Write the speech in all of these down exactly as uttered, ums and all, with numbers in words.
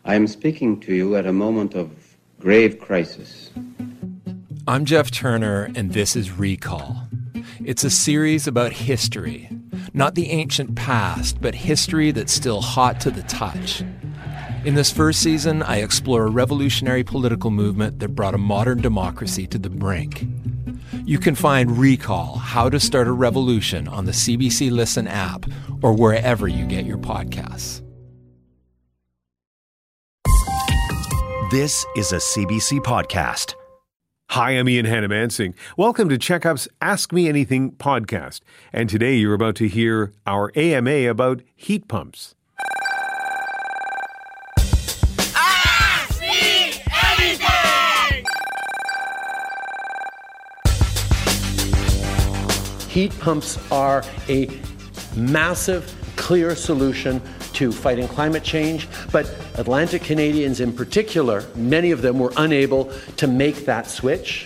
I am speaking to you at a moment of grave crisis. I'm Jeff Turner, and this is Recall. It's a series about history. Not the ancient past, but history that's still hot to the touch. In this first season, I explore a revolutionary political movement that brought a modern democracy to the brink. You can find Recall, How to Start a Revolution on the C B C Listen app or wherever you get your podcasts. This is a C B C podcast. Hi, I'm Ian Hannamansing. Welcome to Checkup's Ask Me Anything podcast. And today you're about to hear our A M A about heat pumps. Ask me anything! Heat pumps are a massive, clear solution to fighting climate change, but Atlantic Canadians in particular, many of them were unable to make that switch.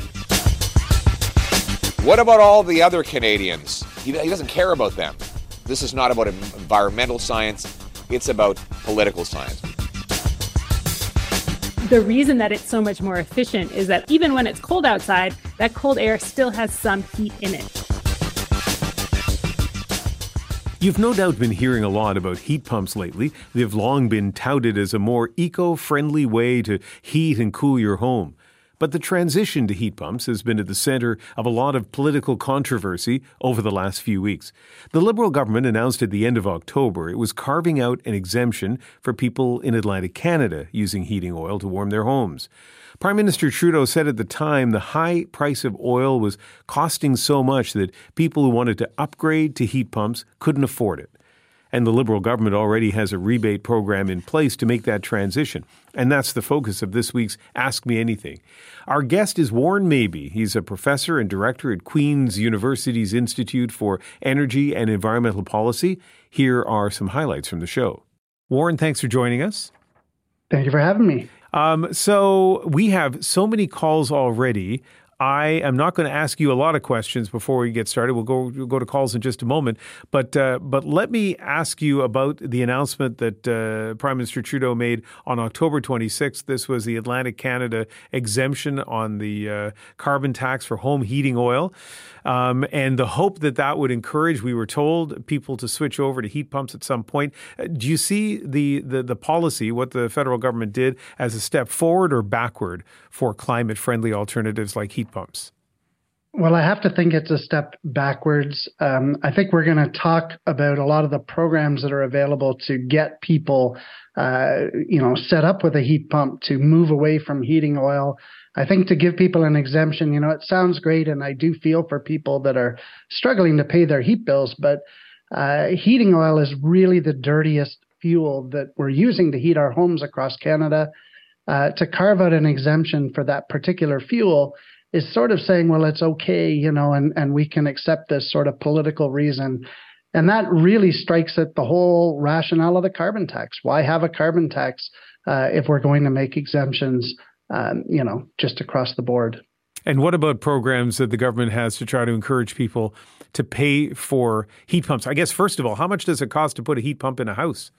What about all the other Canadians? He, he doesn't care about them. This is not about environmental science, it's about political science. The reason that it's so much more efficient is that even when it's cold outside, that cold air still has some heat in it. You've no doubt been hearing a lot about heat pumps lately. They've long been touted as a more eco-friendly way to heat and cool your home. But the transition to heat pumps has been at the center of a lot of political controversy over the last few weeks. The Liberal government announced at the end of October it was carving out an exemption for people in Atlantic Canada using heating oil to warm their homes. Prime Minister Trudeau said at the time the high price of oil was costing so much that people who wanted to upgrade to heat pumps couldn't afford it. And the Liberal government already has a rebate program in place to make that transition. And that's the focus of this week's Ask Me Anything. Our guest is Warren Mabey. He's a professor and director at Queen's University's Institute for Energy and Environmental Policy. Here are some highlights from the show. Warren, thanks for joining us. Thank you for having me. Um, so we have so many calls already. I am not going to ask you a lot of questions before we get started. We'll go we'll go to calls in just a moment. But uh, but let me ask you about the announcement that uh, Prime Minister Trudeau made on October twenty-sixth. This was the Atlantic Canada exemption on the uh, carbon tax for home heating oil. Um, and the hope that that would encourage, we were told, people to switch over to heat pumps at some point. Uh, do you see the, the, the policy, what the federal government did, as a step forward or backward for climate-friendly alternatives like heat pumps? Well, I have to think it's a step backwards. Um, I think we're going to talk about a lot of the programs that are available to get people, uh, you know, set up with a heat pump to move away from heating oil. I think to give people an exemption, you know, it sounds great, and I do feel for people that are struggling to pay their heat bills, but uh, heating oil is really the dirtiest fuel that we're using to heat our homes across Canada. Uh, to carve out an exemption for that particular fuel is sort of saying, well, it's okay, you know, and, and we can accept this sort of political reason. And that really strikes at the whole rationale of the carbon tax. Why have a carbon tax uh, if we're going to make exemptions Um, you know, just across the board? And what about programs that the government has to try to encourage people to pay for heat pumps? I guess, first of all, how much does it cost to put a heat pump in a house?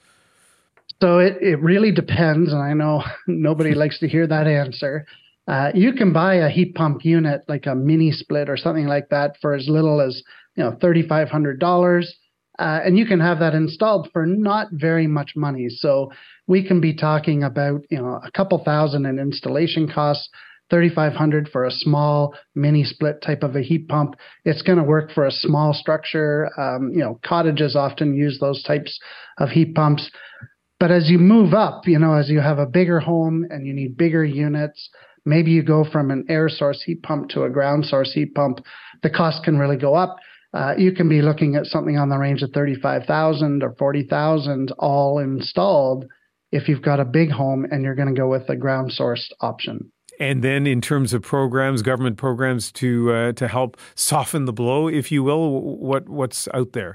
So it, it really depends. And I know nobody likes to hear that answer. Uh, you can buy a heat pump unit, like a mini split or something like that, for as little as, you know, three thousand five hundred dollars. Uh, and you can have that installed for not very much money. So we can be talking about, you know, a couple thousand in installation costs, three thousand five hundred dollars for a small mini split type of a heat pump. It's going to work for a small structure. Um, you know, cottages often use those types of heat pumps. But as you move up, you know, as you have a bigger home and you need bigger units, maybe you go from an air source heat pump to a ground source heat pump, the cost can really go up. Uh, you can be looking at something on the range of thirty-five thousand dollars or forty thousand dollars all installed if you've got a big home and you're going to go with a ground sourced option. And then in terms of programs, government programs to uh, to help soften the blow, if you will, what what's out there?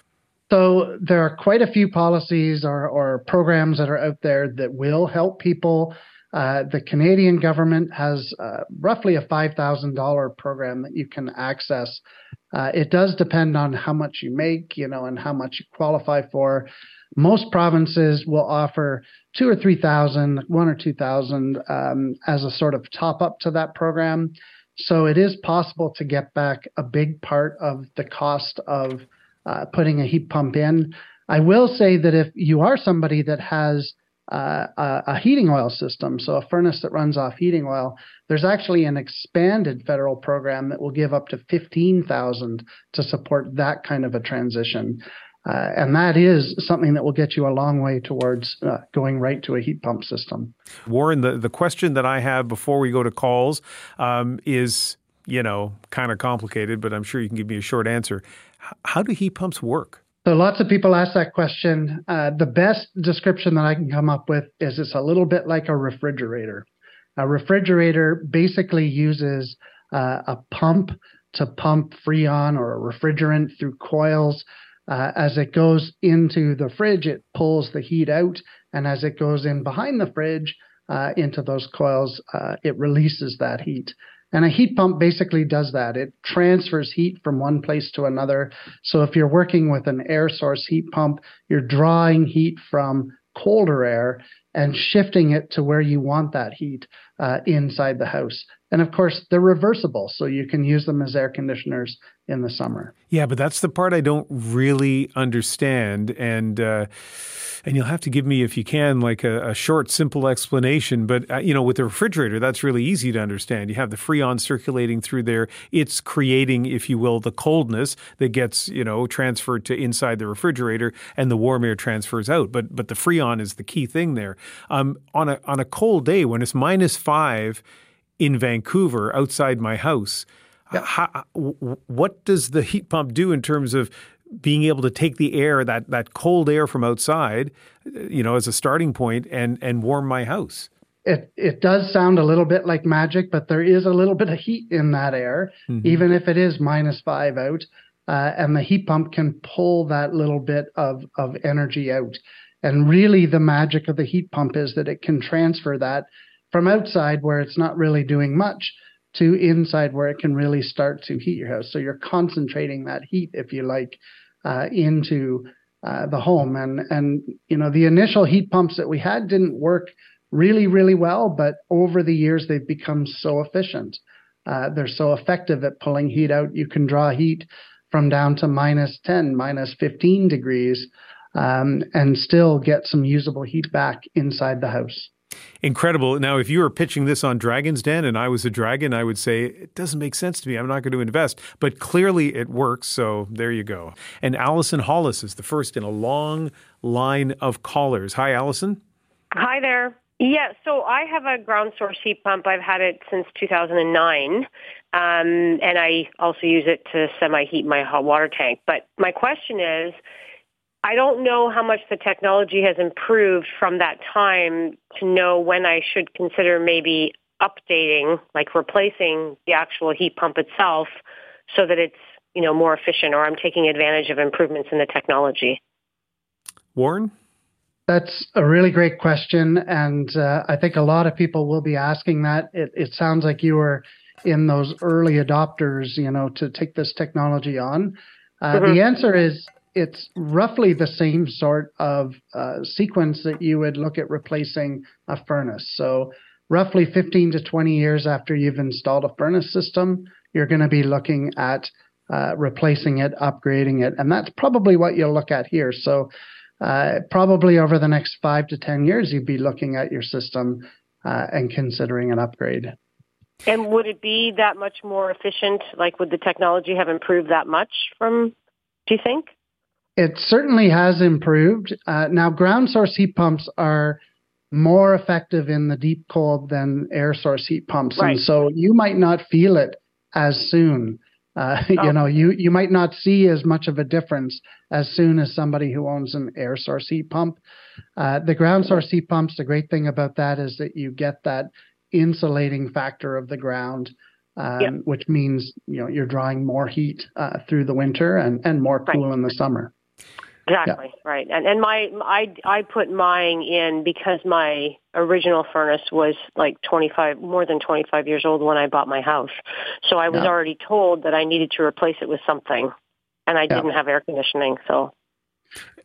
So there are quite a few policies or, or programs that are out there that will help people. Uh, the Canadian government has uh, roughly a five thousand dollars program that you can access. Uh, it does depend on how much you make, you know, and how much you qualify for. Most provinces will offer two or three thousand, one or two thousand um, as a sort of top up to that program. So it is possible to get back a big part of the cost of uh, putting a heat pump in. I will say that if you are somebody that has uh, a, a heating oil system, so a furnace that runs off heating oil, there's actually an expanded federal program that will give up to fifteen thousand dollars to support that kind of a transition. Uh, and that is something that will get you a long way towards uh, going right to a heat pump system. Warren, the, the question that I have before we go to calls um, is, you know, kind of complicated, but I'm sure you can give me a short answer. H- how do heat pumps work? So lots of people ask that question. Uh, the best description that I can come up with is it's a little bit like a refrigerator. A refrigerator basically uses uh, a pump to pump Freon or a refrigerant through coils. Uh, as it goes into the fridge, it pulls the heat out. And as it goes in behind the fridge uh, into those coils, uh, it releases that heat. And a heat pump basically does that. It transfers heat from one place to another. So if you're working with an air source heat pump, you're drawing heat from colder air and shifting it to where you want that heat uh, inside the house. And of course, they're reversible, so you can use them as air conditioners in the summer. Yeah, but that's the part I don't really understand. And uh, and you'll have to give me, if you can, like a, a short, simple explanation. But, uh, you know, with the refrigerator, that's really easy to understand. You have the Freon circulating through there. It's creating, if you will, the coldness that gets, you know, transferred to inside the refrigerator, and the warm air transfers out. But but the Freon is the key thing there. Um, on a on a cold day, when it's minus five in Vancouver outside my house, yeah. how, what does the heat pump do in terms of being able to take the air, that that cold air from outside, you know, as a starting point and and warm my house? It it does sound a little bit like magic, but there is a little bit of heat in that air, mm-hmm. even if it is minus five out, uh, and the heat pump can pull that little bit of of energy out. And really, the magic of the heat pump is that it can transfer that from outside, where it's not really doing much, to inside, where it can really start to heat your house. So you're concentrating that heat, if you like, uh, into uh, the home. And, and, you know, the initial heat pumps that we had didn't work really, really well, but over the years, they've become so efficient. Uh, they're so effective at pulling heat out. You can draw heat from down to minus ten, minus fifteen degrees, um, and still get some usable heat back inside the house. Incredible. Now, if you were pitching this on Dragon's Den and I was a dragon, I would say, it doesn't make sense to me. I'm not going to invest. But clearly it works. So there you go. And Allison Hollis is the first in a long line of callers. Hi, Allison. Hi there. Yeah, so I have a ground source heat pump. I've had it since two thousand nine. Um, and I also use it to semi-heat my hot water tank. But my question is, I don't know how much the technology has improved from that time to know when I should consider maybe updating, like replacing the actual heat pump itself so that it's, you know, more efficient, or I'm taking advantage of improvements in the technology. Warren? That's a really great question. And uh, I think a lot of people will be asking that. It, it sounds like you were in those early adopters, you know, to take this technology on. Uh, mm-hmm. The answer is, it's roughly the same sort of uh, sequence that you would look at replacing a furnace. So roughly fifteen to twenty years after you've installed a furnace system, you're going to be looking at uh, replacing it, upgrading it. And that's probably what you'll look at here. So uh, probably over the next five to ten years, you'd be looking at your system uh, and considering an upgrade. And would it be that much more efficient? Like, would the technology have improved that much from, do you think? It certainly has improved. Uh, now, ground source heat pumps are more effective in the deep cold than air source heat pumps. Right. And so you might not feel it as soon. Uh, oh. You know, you, you might not see as much of a difference as soon as somebody who owns an air source heat pump. Uh, the ground source heat pumps, the great thing about that is that you get that insulating factor of the ground. Um, yep. Which means, you know, you're drawing more heat uh, through the winter and, and more cool right. in the summer. Exactly, yeah. Right. And and my I I put mine in because my original furnace was like twenty-five, more than twenty-five years old when I bought my house. So I was yeah. already told that I needed to replace it with something, and I yeah. didn't have air conditioning. So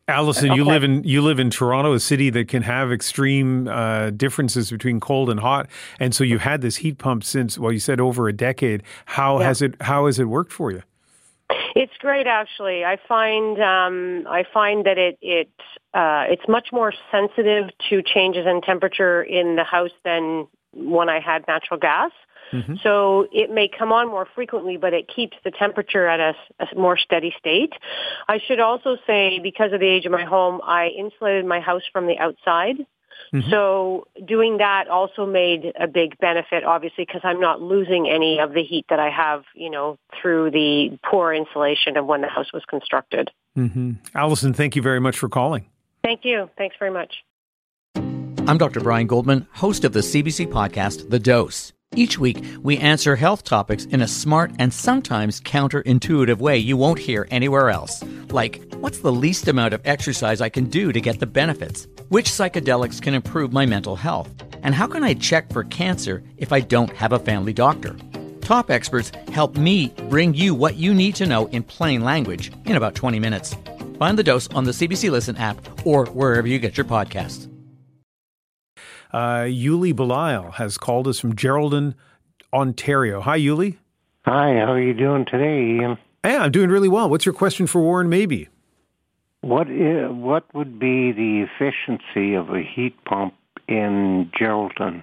Allison, you live in you live in Toronto, a city that can have extreme uh, differences between cold and hot, and so you've had this heat pump since, well, you said over a decade. How Yeah. has it How has it worked for you? It's great, actually. I find um, I find that it it uh, it's much more sensitive to changes in temperature in the house than when I had natural gas. Mm-hmm. So it may come on more frequently, but it keeps the temperature at a, a more steady state. I should also say, because of the age of my home, I insulated my house from the outside. Mm-hmm. So doing that also made a big benefit, obviously, because I'm not losing any of the heat that I have, you know, through the poor insulation of when the house was constructed. Mm-hmm. Allison, thank you very much for calling. Thank you. Thanks very much. I'm Doctor Brian Goldman, host of the C B C podcast, The Dose. Each week, we answer health topics in a smart and sometimes counterintuitive way you won't hear anywhere else. Like, what's the least amount of exercise I can do to get the benefits? Which psychedelics can improve my mental health? And how can I check for cancer if I don't have a family doctor? Top experts help me bring you what you need to know in plain language in about twenty minutes. Find The Dose on the C B C Listen app or wherever you get your podcasts. Uh, Yuli Belisle has called us from Geraldton, Ontario. Hi, Yuli. Hi, how are you doing today, Ian? Hey, I'm doing really well. What's your question for Warren Mabey? What is, what would be the efficiency of a heat pump in Geraldton?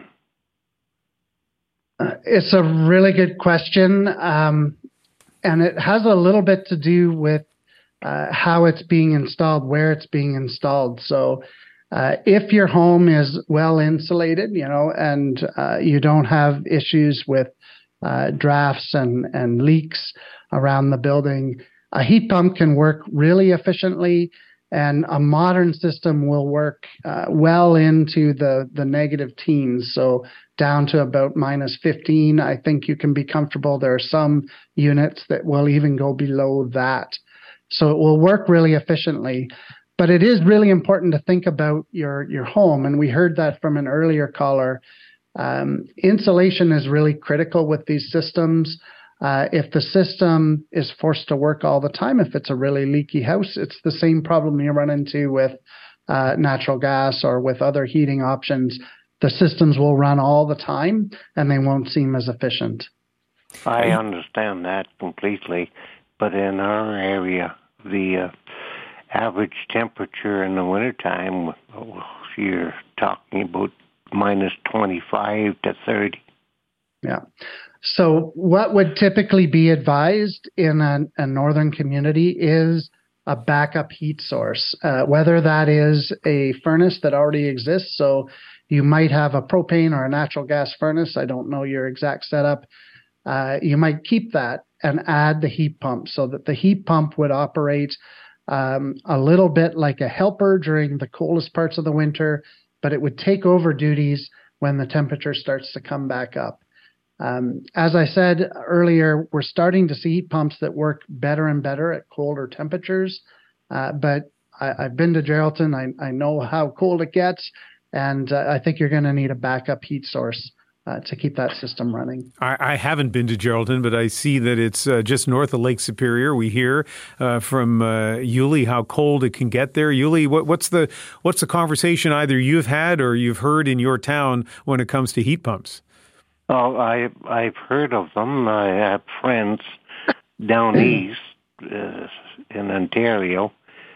Uh, it's a really good question, um, and it has a little bit to do with uh, how it's being installed, where it's being installed. So uh, if your home is well insulated, you know, and uh, you don't have issues with uh, drafts and, and leaks around the building, a heat pump can work really efficiently, and a modern system will work uh, well into the, the negative teens. So down to about minus fifteen, I think you can be comfortable. There are some units that will even go below that. So it will work really efficiently. But it is really important to think about your, your home. And we heard that from an earlier caller. Um, insulation is really critical with these systems. Uh, if the system is forced to work all the time, if it's a really leaky house, it's the same problem you run into with uh, natural gas or with other heating options. The systems will run all the time and they won't seem as efficient. I understand that completely. But in our area, the uh, average temperature in the wintertime, you're talking about minus twenty-five to thirty. Yeah. So what would typically be advised in a, a northern community is a backup heat source, uh, whether that is a furnace that already exists. So you might have a propane or a natural gas furnace. I don't know your exact setup. Uh, you might keep that and add the heat pump so that the heat pump would operate um, a little bit like a helper during the coldest parts of the winter, but it would take over duties when the temperature starts to come back up. Um, as I said earlier, we're starting to see heat pumps that work better and better at colder temperatures. Uh, but I, I've been to Geraldton. I, I know how cold it gets. And uh, I think you're going to need a backup heat source uh, to keep that system running. I, I haven't been to Geraldton, but I see that it's uh, just north of Lake Superior. We hear uh, from uh, Yuli how cold it can get there. Yuli, what, what's the what's the conversation either you've had or you've heard in your town when it comes to heat pumps? Oh, I, I've heard of them. I have friends down east uh, in Ontario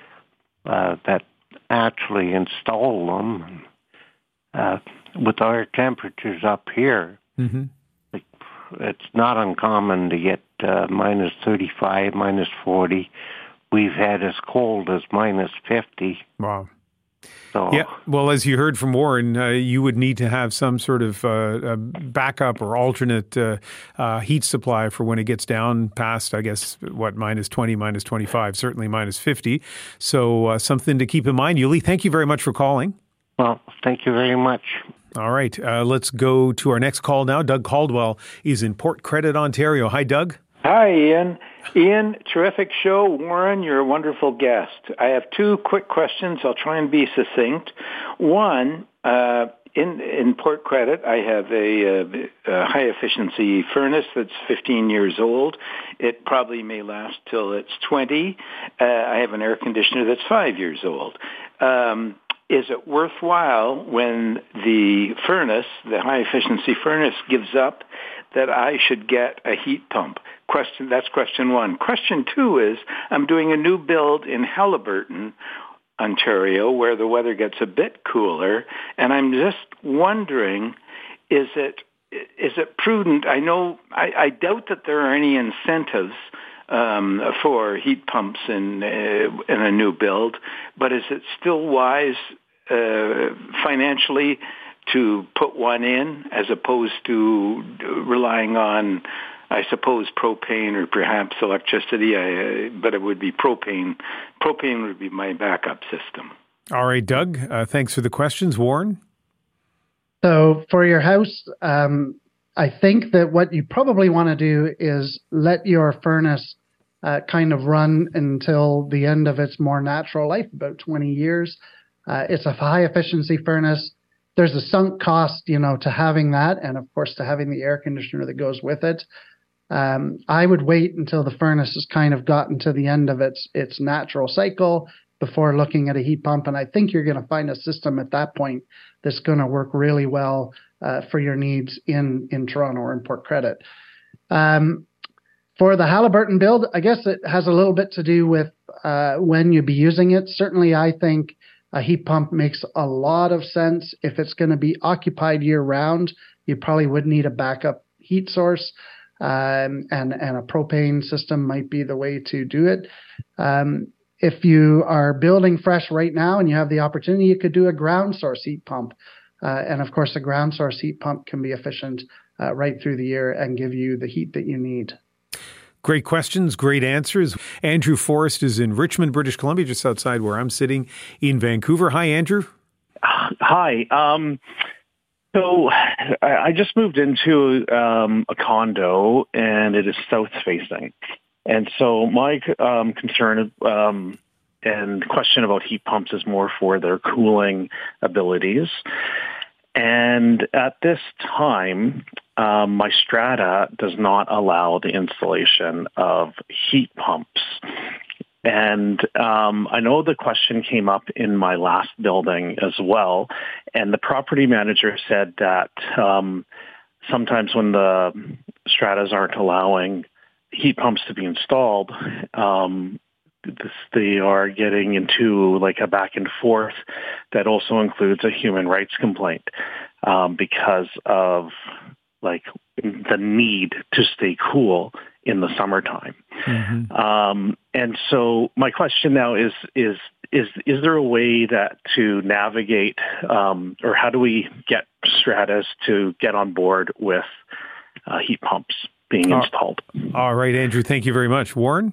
uh, that actually install them. Uh, with our temperatures up here, mm-hmm. it, it's not uncommon to get uh, minus thirty-five, minus forty. We've had as cold as minus fifty. Wow. So, yeah, well, as you heard from Warren, uh, you would need to have some sort of uh, backup or alternate uh, uh, heat supply for when it gets down past, I guess, what, minus twenty, minus twenty-five, certainly minus fifty. So uh, something to keep in mind. Yuli, thank you very much for calling. Well, thank you very much. All right, uh, let's go to our next call now. Doug Caldwell is in Port Credit, Ontario. Hi, Doug. Hi, Ian. Ian, terrific show. Warren, you're a wonderful guest. I have two quick questions. I'll try and be succinct. One, uh, in in Port Credit, I have a, a, a high-efficiency furnace that's fifteen years old. It probably may last till it's twenty. Uh, I have an air conditioner that's five years old. Um, is it worthwhile when the furnace, the high-efficiency furnace, gives up that I should get a heat pump? Question. That's question one. Question two is, I'm doing a new build in Haliburton, Ontario, where the weather gets a bit cooler, and I'm just wondering, is it is it prudent? I know I, I doubt that there are any incentives um, for heat pumps in uh, in a new build, but is it still wise uh, financially to put one in as opposed to relying on, I suppose, propane or perhaps electricity, I, uh, but it would be propane. Propane would be my backup system. All right, Doug, uh, thanks for the questions. Warren? So for your house, um, I think that what you probably want to do is let your furnace uh, kind of run until the end of its more natural life, about twenty years. Uh, it's a high-efficiency furnace. There's a sunk cost, you know, to having that, and of course to having the air conditioner that goes with it. Um, I would wait until the furnace has kind of gotten to the end of its its natural cycle before looking at a heat pump. And I think you're going to find a system at that point that's going to work really well uh, for your needs in, in Toronto or in Port Credit. Um, for the Haliburton build, I guess it has a little bit to do with uh, when you'll be using it. Certainly, I think a heat pump makes a lot of sense. If it's going to be occupied year-round, you probably would need a backup heat source. Um, and, and a propane system might be the way to do it. Um, if you are building fresh right now and you have the opportunity, you could do a ground source heat pump. Uh, and of course, a ground source heat pump can be efficient uh, right through the year and give you the heat that you need. Great questions, great answers. Andrew Forrest is in Richmond, British Columbia, just outside where I'm sitting in Vancouver. Hi, Andrew. Hi. Um, So I just moved into um, a condo, and it is south-facing. And so my um, concern um, and question about heat pumps is more for their cooling abilities. And at this time, um, my strata does not allow the installation of heat pumps. And um, I know the question came up in my last building as well, and the property manager said that um, sometimes when the stratas aren't allowing heat pumps to be installed, um, this, they are getting into like a back and forth that also includes a human rights complaint um, because of like the need to stay cool in the summertime. Mm-hmm. Um, and so my question now is, is, is, is there a way that to navigate, um, or how do we get stratas to get on board with uh, heat pumps being uh, installed? All right, Andrew, thank you very much. Warren?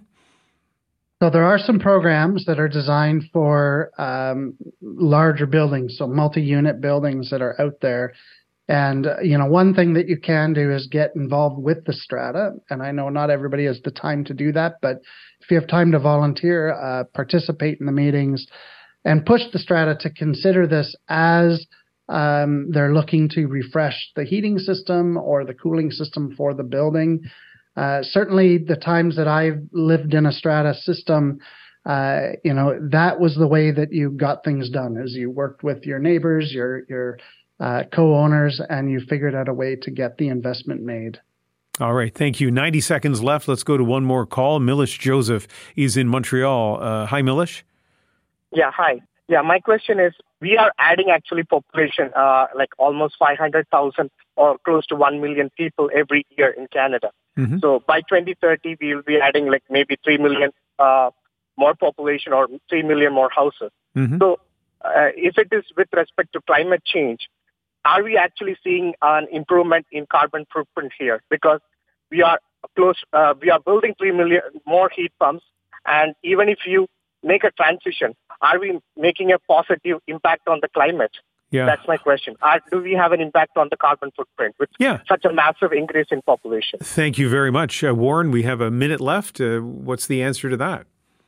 So there are some programs that are designed for um, larger buildings, so multi-unit buildings that are out there. And, uh, you know, one thing that you can do is get involved with the strata. And I know not everybody has the time to do that, but if you have time to volunteer, uh, participate in the meetings and push the strata to consider this as um, they're looking to refresh the heating system or the cooling system for the building. Uh, certainly the times that I've lived in a strata system, uh, you know, that was the way that you got things done, is you worked with your neighbors, your, your, Uh, co-owners, and you figured out a way to get the investment made. All right. Thank you. ninety seconds left. Let's go to one more call. Milish Joseph is in Montreal. Uh, hi, Milish. Yeah, hi. Yeah, my question is, we are adding actually population, uh, like almost five hundred thousand or close to one million people every year in Canada. Mm-hmm. So by twenty thirty, we will be adding like maybe three million uh, more population or three million more houses. Mm-hmm. So uh, if it is with respect to climate change, are we actually seeing an improvement in carbon footprint here? Because we are close, uh, we are building three million more heat pumps, and even if you make a transition, are we making a positive impact on the climate? Yeah. That's my question. Are, do we have an impact on the carbon footprint with yeah. such a massive increase in population? Thank you very much. Uh, Warren, we have a minute left. Uh, what's the answer to that?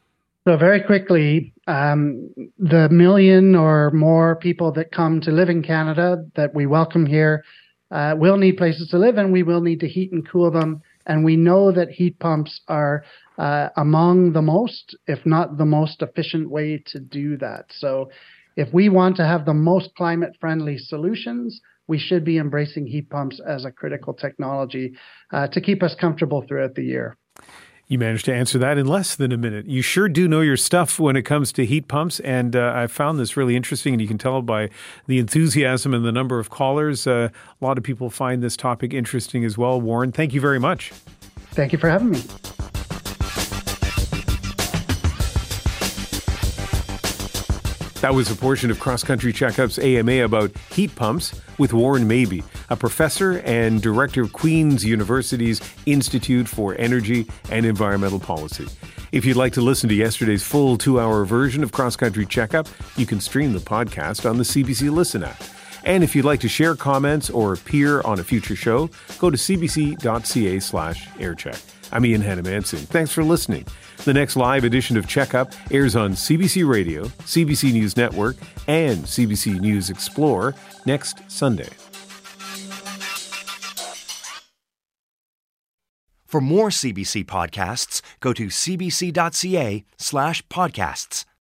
So very quickly, um, the million or more people that come to live in Canada that we welcome here uh, will need places to live, and we will need to heat and cool them. And we know that heat pumps are uh, among the most, if not the most efficient way to do that. So if we want to have the most climate-friendly solutions, we should be embracing heat pumps as a critical technology uh, to keep us comfortable throughout the year. You managed to answer that in less than a minute. You sure do know your stuff when it comes to heat pumps, and uh, I found this really interesting, and you can tell by the enthusiasm and the number of callers. Uh, a lot of people find this topic interesting as well. Warren, thank you very much. Thank you for having me. That was a portion of Cross Country Checkup's A M A about heat pumps with Warren Mabey, a professor and director of Queen's University's Institute for Energy and Environmental Policy. If you'd like to listen to yesterday's full two-hour version of Cross Country Checkup, you can stream the podcast on the C B C Listen app. And if you'd like to share comments or appear on a future show, go to cbc.ca slash aircheck. I'm Ian Hannah-Mansing. Thanks for listening. The next live edition of Checkup airs on C B C Radio, C B C News Network, and C B C News Explore next Sunday. For more C B C podcasts, go to cbc.ca slash podcasts.